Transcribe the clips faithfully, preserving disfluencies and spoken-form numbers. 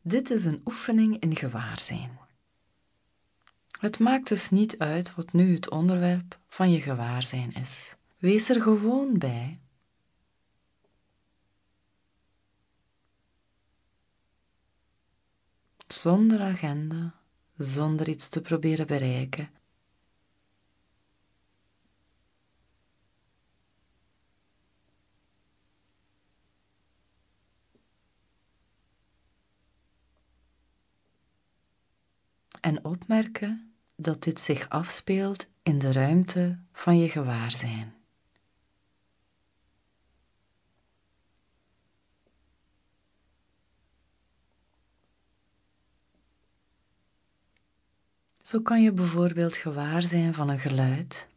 Dit is een oefening in gewaarzijn. Het maakt dus niet uit wat nu het onderwerp van je gewaarzijn is. Wees er gewoon bij. Zonder agenda, zonder iets te proberen bereiken. En opmerken dat dit zich afspeelt in de ruimte van je gewaarzijn. Zo kan je bijvoorbeeld gewaar zijn van een geluid.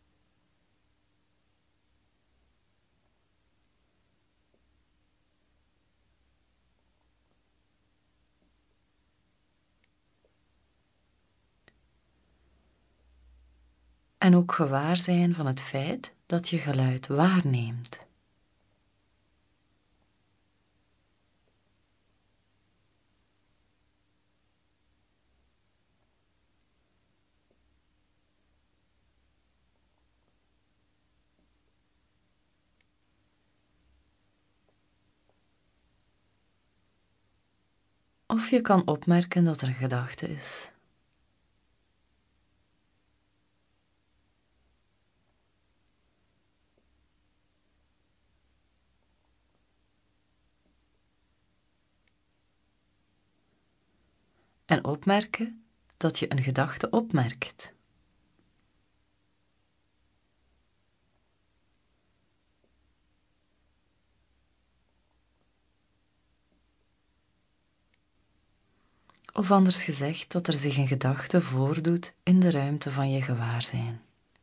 En ook gewaar zijn van het feit dat je geluid waarneemt. Of je kan opmerken dat er een gedachte is. En opmerken dat je een gedachte opmerkt. Of anders gezegd, dat er zich een gedachte voordoet in de ruimte van je gewaarzijn.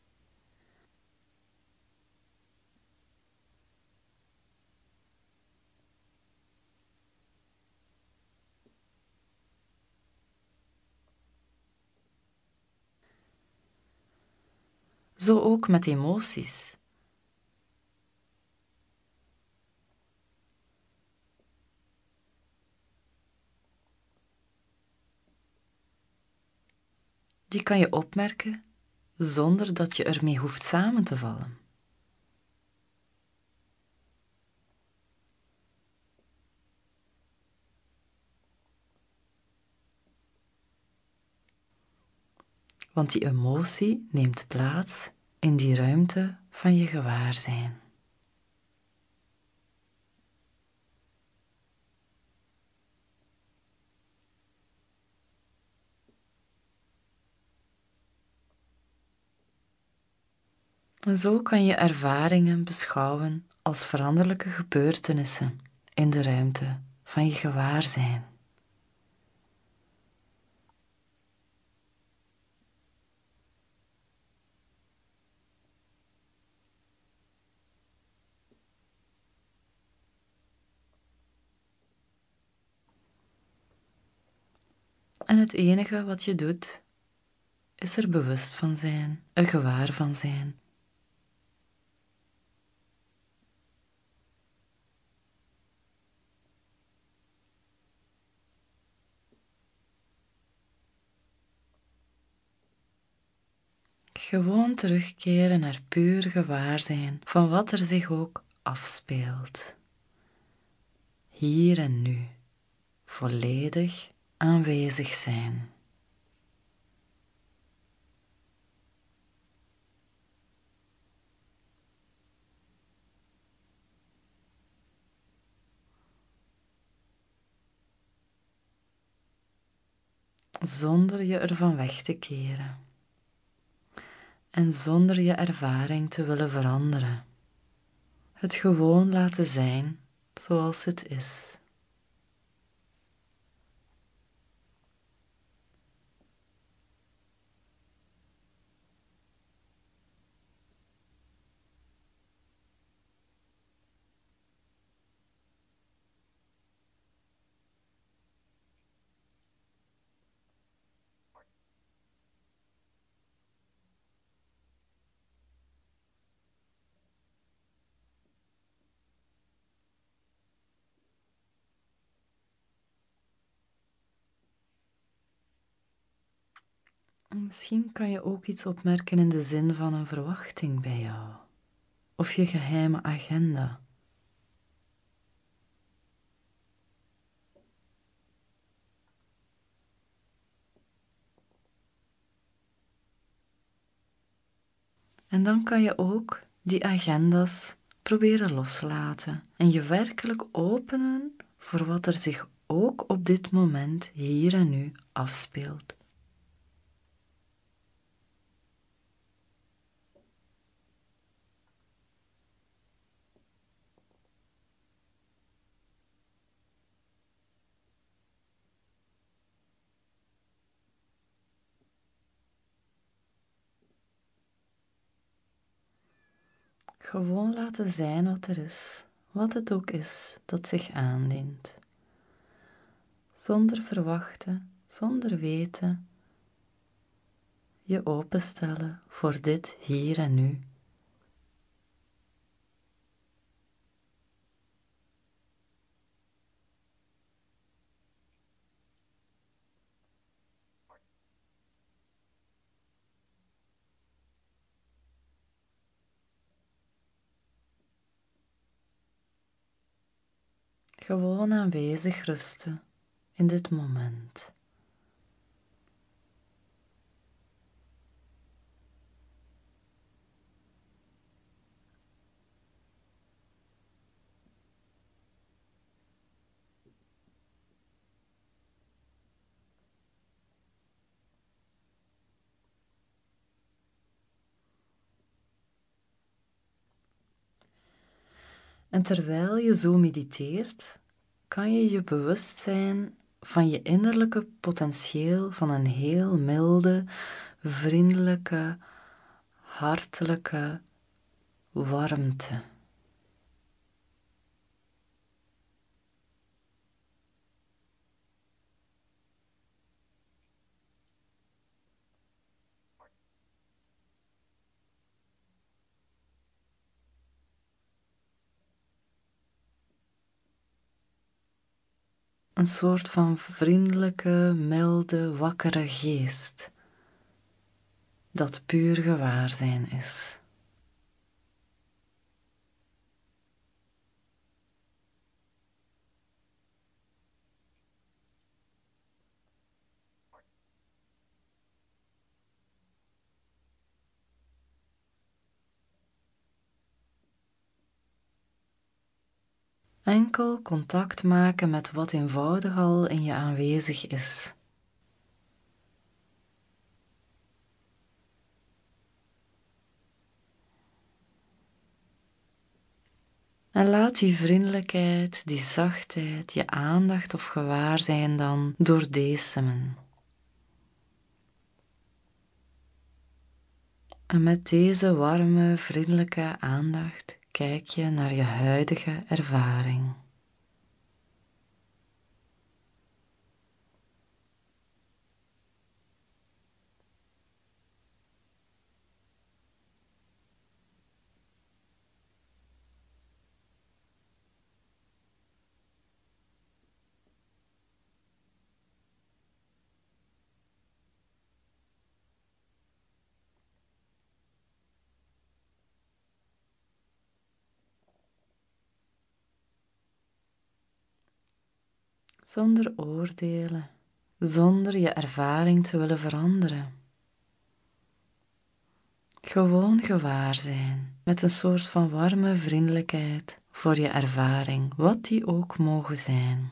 Zo ook met emoties. Die kan je opmerken zonder dat je ermee hoeft samen te vallen. Want die emotie neemt plaats in die ruimte van je gewaarzijn. En zo kan je ervaringen beschouwen als veranderlijke gebeurtenissen in de ruimte van je gewaarzijn. En het enige wat je doet, is er bewust van zijn, er gewaar van zijn. Gewoon terugkeren naar puur gewaarzijn van wat er zich ook afspeelt. Hier en nu, volledig aanwezig zijn. Zonder je ervan weg te keren. En zonder je ervaring te willen veranderen. Het gewoon laten zijn zoals het is. Misschien kan je ook iets opmerken in de zin van een verwachting bij jou, of je geheime agenda. En dan kan je ook die agenda's proberen loslaten en je werkelijk openen voor wat er zich ook op dit moment hier en nu afspeelt. Gewoon laten zijn wat er is, wat het ook is dat zich aandient. Zonder verwachten, zonder weten, je openstellen voor dit hier en nu. Gewoon aanwezig rusten in dit moment. En terwijl je zo mediteert, kan je je bewust zijn van je innerlijke potentieel van een heel milde, vriendelijke, hartelijke warmte. Een soort van vriendelijke, milde, wakkere geest, dat puur gewaarzijn is. Enkel contact maken met wat eenvoudig al in je aanwezig is. En laat die vriendelijkheid, die zachtheid, je aandacht of gewaarzijn dan doordesemen. En met deze warme, vriendelijke aandacht kijk je naar je huidige ervaring. Zonder oordelen, zonder je ervaring te willen veranderen. Gewoon gewaar zijn, met een soort van warme vriendelijkheid voor je ervaring, wat die ook mogen zijn.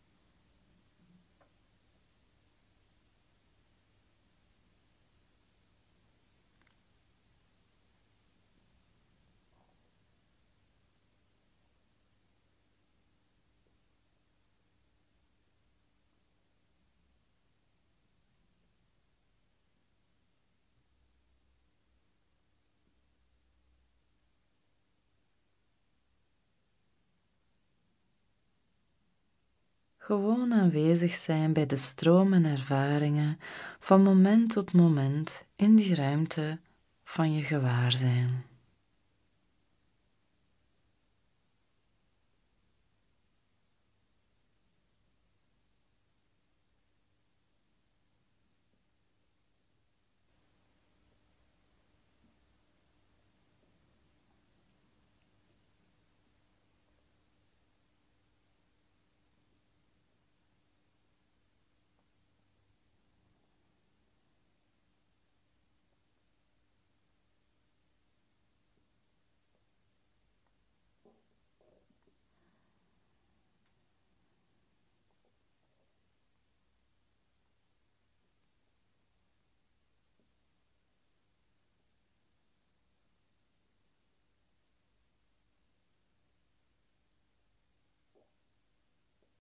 Gewoon aanwezig zijn bij de stroom en ervaringen van moment tot moment in die ruimte van je gewaarzijn.